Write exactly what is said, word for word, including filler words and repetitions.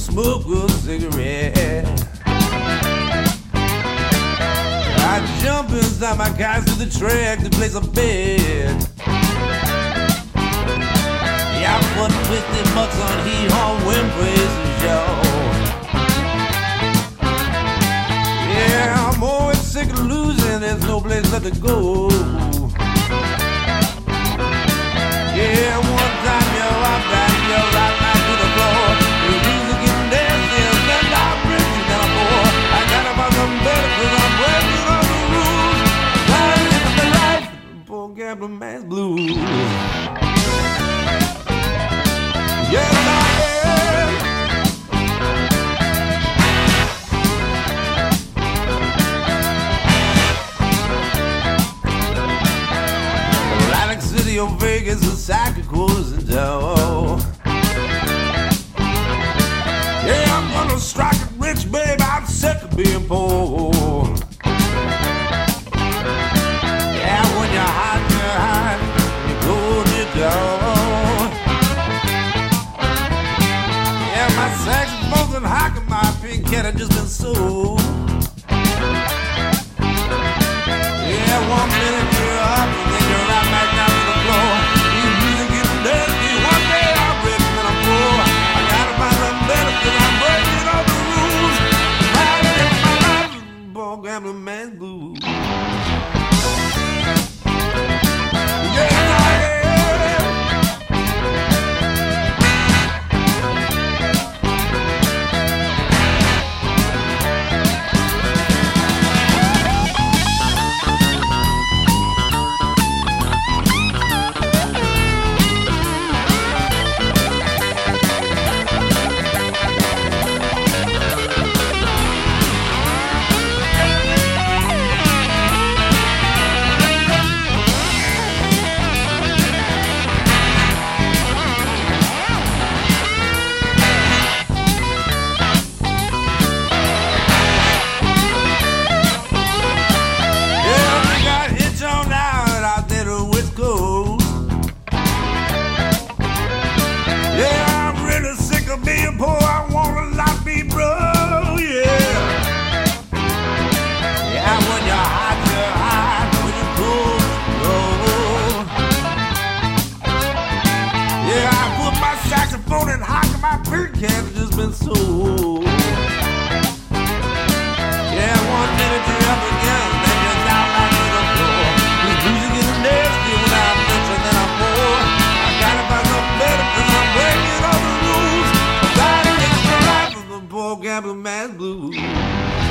smoke a cigarette. I jump inside my car to the track to place a bet. Yeah, I put fifty bucks on Hee Haw Winfrey's show. Yeah, I'm always sick of losing, there's no place left to go. Yeah, one time you're up, down, you're right back to the floor. Your music getting nasty, and then I'm rich, and then I'm poor. I gotta find something better, cause I'm breaking all the rules. Trying to live the life, poor gambling man's blues. Yes, I am. Atlantic City or Vegas, the psychic quarters in town. Yeah, I'm gonna strike it rich, babe. I'm sick of being poor. Yeah, when you're hot, you're hot. You go to your door. Yeah, my saxophones and hock and my pink cat have just been sold. Yeah, one minute you're up and then you're right back down to the floor. You music getting dirty. One day I'm rich and I'm poor. I gotta find something better cause I'm breaking all the rules. Trying to live my life with the poor gambling man's blues. Yes, I am. Gambling man's blues.